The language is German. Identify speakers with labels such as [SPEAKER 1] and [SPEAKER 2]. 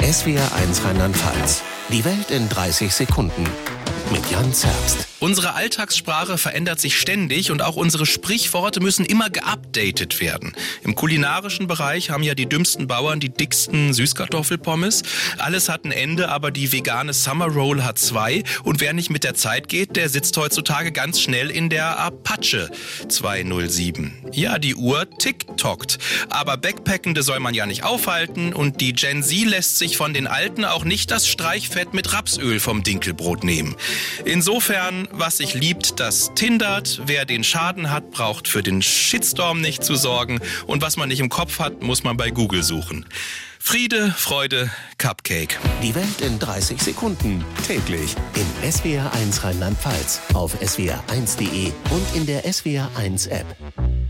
[SPEAKER 1] SWR1 Rheinland-Pfalz. Die Welt in 30 Sekunden. Mit Jan Zerbst.
[SPEAKER 2] Unsere Alltagssprache verändert sich ständig und auch unsere Sprichworte müssen immer geupdatet werden. Im kulinarischen Bereich haben ja die dümmsten Bauern die dicksten Süßkartoffelpommes. Alles hat ein Ende, aber die vegane Summer Roll hat zwei. Und wer nicht mit der Zeit geht, der sitzt heutzutage ganz schnell in der Apache 207. Ja, die Uhr ticktockt. Aber Backpackende soll man ja nicht aufhalten und die Gen Z lässt sich von den Alten auch nicht das Streichfett mit Rapsöl vom Dinkelbrot nehmen. Insofern, was sich liebt, das tindert. Wer den Schaden hat, braucht für den Shitstorm nicht zu sorgen. Und was man nicht im Kopf hat, muss man bei Google suchen. Friede, Freude, Cupcake.
[SPEAKER 1] Die Welt in 30 Sekunden. Täglich in SWR1 Rheinland-Pfalz, auf swr1.de und in der SWR1 App.